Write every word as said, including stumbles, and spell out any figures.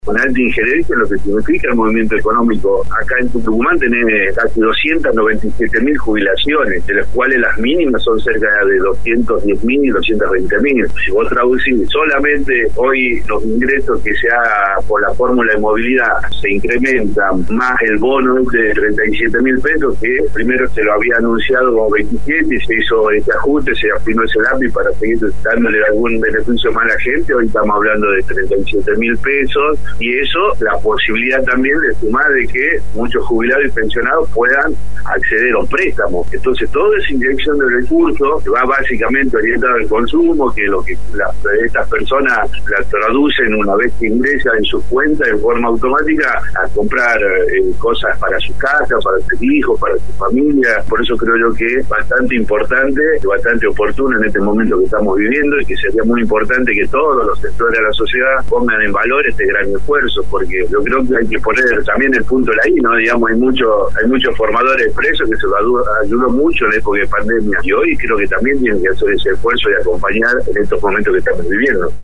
con alta injerencia en lo que significa el movimiento económico. Acá en Tucumán tenés casi doscientas noventa y siete mil jubilaciones, de las cuales las mínimas son cerca de doscientos diez mil y doscientos veinte mil. Si vos traducís solamente hoy los ingresos que se haga por la fórmula de movilidad, se incrementan más el bono de treinta y siete mil pesos, que primero se lo había anunciado como veintisiete y se hizo este ajuste, se afinó ese lápiz para seguir dándole algún beneficio más a la gente. Hoy estamos hablando de treinta y siete mil pesos, y eso, la posibilidad también de sumar de que muchos jubilados y pensionados puedan acceder a un préstamo. Entonces, toda esa inyección de recursos que va básicamente orientada al consumo, que lo que las, estas personas la traducen una vez que ingresan en sus cuentas en forma automática a comprar eh, cosas para su casa, para sus hijos, para su familia. Por eso creo yo que es bastante importante y bastante oportuno en este momento que estamos viviendo, y que sería muy importante que todos los sectores de la sociedad pongan en valor este gran esfuerzo, porque yo creo que hay que poner también el punto de la I, ¿no? Digamos, hay muchos hay muchos formadores expresos que se lo ayudó mucho en la época de pandemia, y hoy creo que también tienen que hacer ese esfuerzo de acompañar en estos momentos que estamos viviendo.